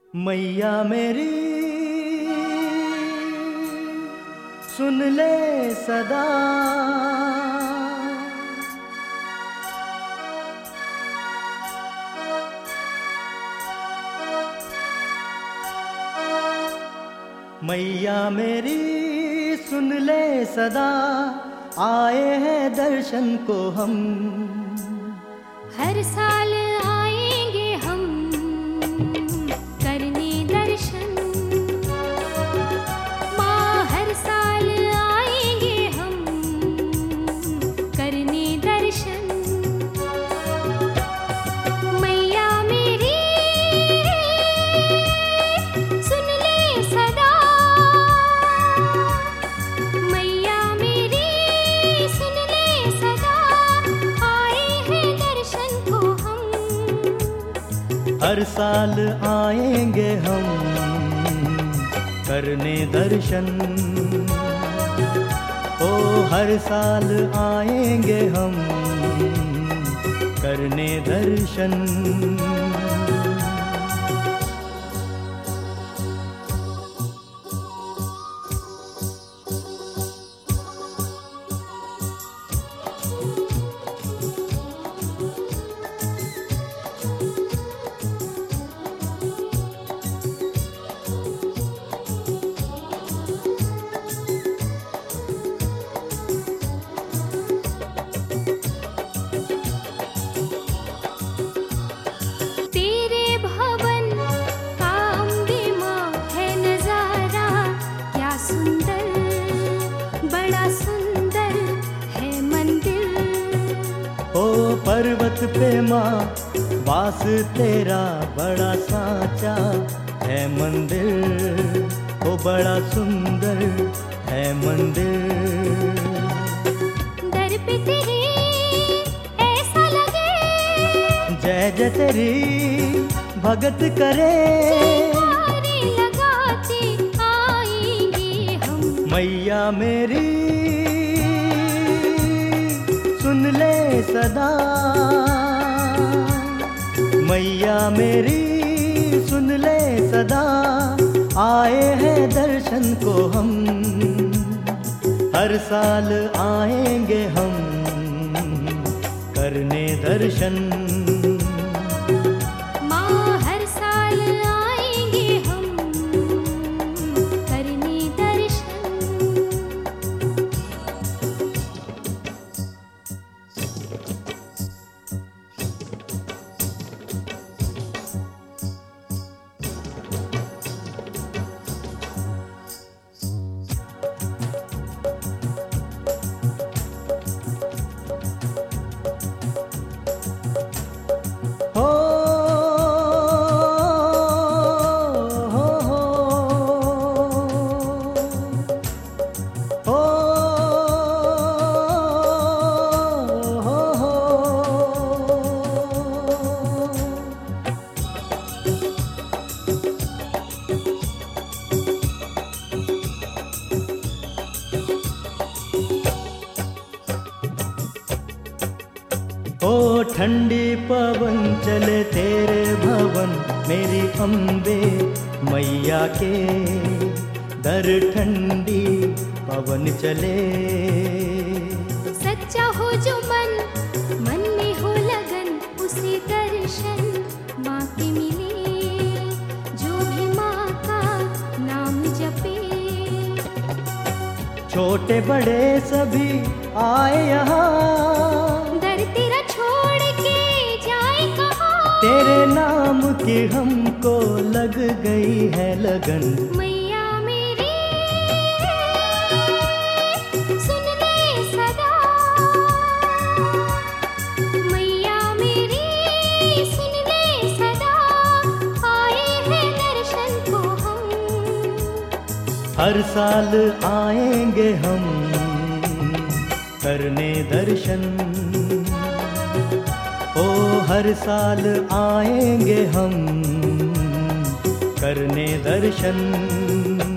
मैया मेरी सुन ले सदा, मैया मेरी सुन ले सदा, आए हैं दर्शन को हम। हर साल आएंगे हम करने दर्शन, माँ हर साल आएंगे हम करने दर्शन। मैया मेरी सुन ले सदा, मैया मेरी सुन ले सदा, आए हैं दर्शन को हम। हर साल आएंगे हम करने दर्शन, ओ हर साल आएंगे हम करने दर्शन। पर्वत पे माँ वास तेरा बड़ा साचा है मंदिर, ओ बड़ा सुंदर है मंदिर। दर पे तेरे ऐसा लगे, जय जय तेरी भगत करे, जयकारे लगाते आएंगे हम। मैया मेरी सुन ले सदा, मैया मेरी सुन ले सदा, आए हैं दर्शन को हम। हर साल आएंगे हम करने दर्शन, माँ हर साल आएंगे हम करने दर्शन। ओ ठंडी पवन चले तेरे भवन, मेरी अम्बे मैया के दर ठंडी पवन चले। सच्चा हो जो मन, मन में हो लगन, उसे दर्शन माँ के मिले, जो भी माँ का नाम जपे। छोटे बड़े सभी आए यहाँ, दर तेरा छोड़ के जाए कहाँ। तेरे नाम की हमको लग गई है लगन। मैया मेरी सुन ले सदा, मैया मेरी सुन ले सदा, आए हैं दर्शन को हम। हर साल आएंगे हम करने दर्शन, ओ हर साल आएंगे हम करने दर्शन।